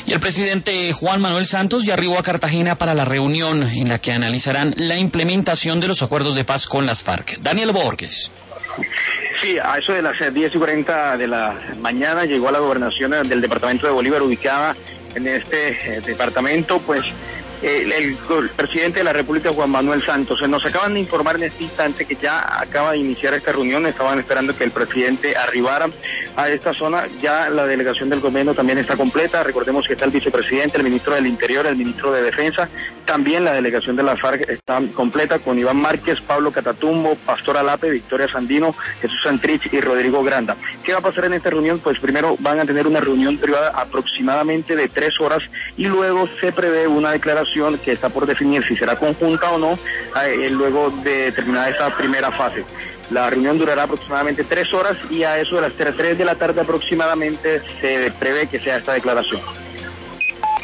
Y el presidente Juan Manuel Santos ya arribó a Cartagena para la reunión en la que analizarán la implementación de los acuerdos de paz con las FARC. Daniel Borges. Sí, a eso de las 10:40 de la mañana llegó a la gobernación del departamento de Bolívar, ubicada en este departamento, pues el presidente de la República, Juan Manuel Santos. Nos acaban de informar en este instante que ya acaba de iniciar esta reunión. Estaban esperando que el presidente arribara a esta zona. Ya la delegación del gobierno también está completa. Recordemos que está el vicepresidente, el ministro del Interior, el ministro de Defensa. También la delegación de la FARC está completa con Iván Márquez, Pablo Catatumbo, Pastor Alape, Victoria Sandino, Jesús Santrich y Rodrigo Granda. ¿Qué va a pasar en esta reunión? Pues primero van a tener una reunión privada aproximadamente de 3 horas y luego se prevé una declaración que está por definir si será conjunta o no, luego de terminada esta primera fase. La reunión durará aproximadamente 3 horas y a eso de las 3 de la tarde aproximadamente se prevé que sea esta declaración.